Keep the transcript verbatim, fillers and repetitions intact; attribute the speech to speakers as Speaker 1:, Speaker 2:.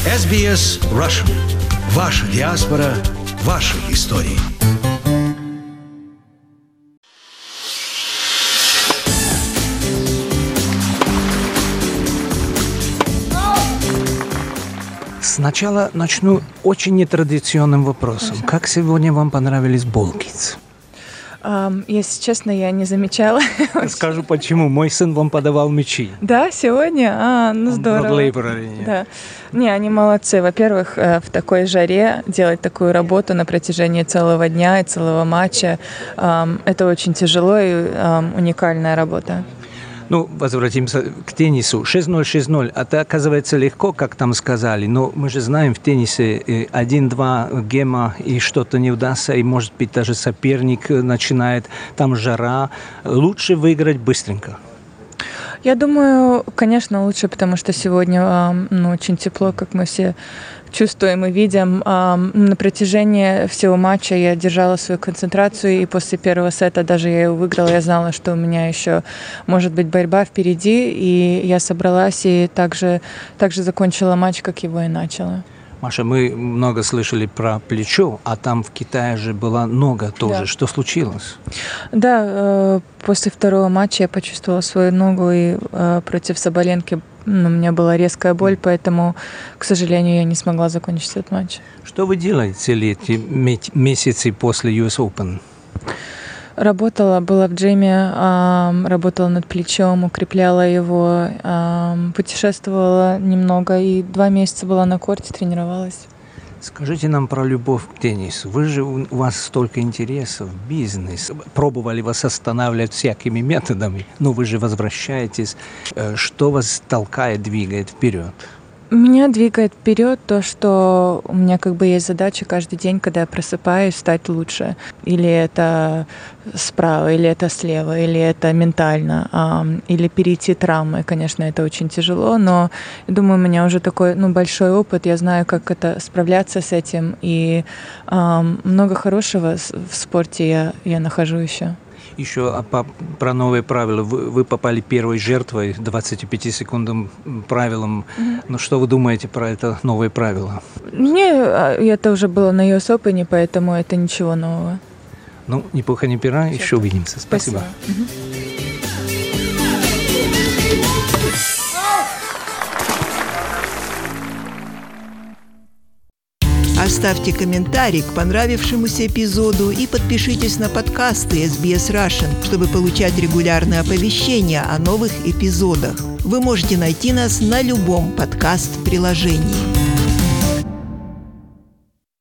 Speaker 1: эс би эс Russian. Ваша диаспора, ваши истории.
Speaker 2: Сначала начну очень нетрадиционным вопросом. Хорошо. Как сегодня вам понравились Ball-Kids?
Speaker 3: Um, если честно, я не замечала.
Speaker 2: Скажу почему. Мой сын вам подавал мячи.
Speaker 3: Да, сегодня? А, ну здорово. Да. Не, они молодцы. Во-первых, в такой жаре делать такую работу на протяжении целого дня и целого матча, um, это очень тяжело и um, уникальная работа.
Speaker 2: Ну, возвратимся к теннису. шесть ноль, шесть ноль. Это, оказывается, легко, как там сказали. Но мы же знаем, в теннисе один-два гема и что-то не удастся. И, может быть, даже соперник начинает, там жара. Лучше выиграть быстренько.
Speaker 3: Я думаю, конечно, лучше, потому что сегодня ну, очень тепло, как мы все чувствуем и видим. На протяжении всего матча я держала свою концентрацию, и после первого сета даже я его выиграла. Я знала, что у меня еще может быть борьба впереди, и я собралась и также, также закончила матч, как его и начала.
Speaker 2: Маша, мы много слышали про плечо, а там в Китае же была нога тоже. Да. Что случилось?
Speaker 3: Да, после второго матча я почувствовала свою ногу, и против Соболенко ну, у меня была резкая боль, поэтому, к сожалению, я не смогла закончить этот матч.
Speaker 2: Что вы делаете эти месяцы после ю эс Open?
Speaker 3: Работала, была в джиме, работала над плечом, укрепляла его, путешествовала немного и два месяца была на корте, тренировалась.
Speaker 2: Скажите нам про любовь к теннису. Вы же, у вас столько интересов, бизнес. Пробовали вас останавливать всякими методами, но вы же возвращаетесь. Что вас толкает, двигает вперед?
Speaker 3: Меня двигает вперед то, что у меня как бы есть задача каждый день, когда я просыпаюсь, стать лучше. Или это справа, или это слева, или это ментально, или перейти травмы. Конечно, это очень тяжело, но я думаю, у меня уже такой ну, большой опыт, я знаю, как это справляться с этим, и много хорошего в спорте я, я нахожу еще.
Speaker 2: Еще про новые правила. Вы, вы попали первой жертвой двадцатипяти секундным правилам. Mm-hmm. Ну, что вы думаете про это новые правила?
Speaker 3: Мне это уже было на ю эс Open, поэтому это ничего нового.
Speaker 2: Ну, ни пуха, ни пера. Еще увидимся. Спасибо.
Speaker 3: Спасибо.
Speaker 4: Оставьте комментарий к понравившемуся эпизоду и подпишитесь на подкасты эс би эс Russian, чтобы получать регулярные оповещения о новых эпизодах. Вы можете найти нас на любом подкаст-приложении.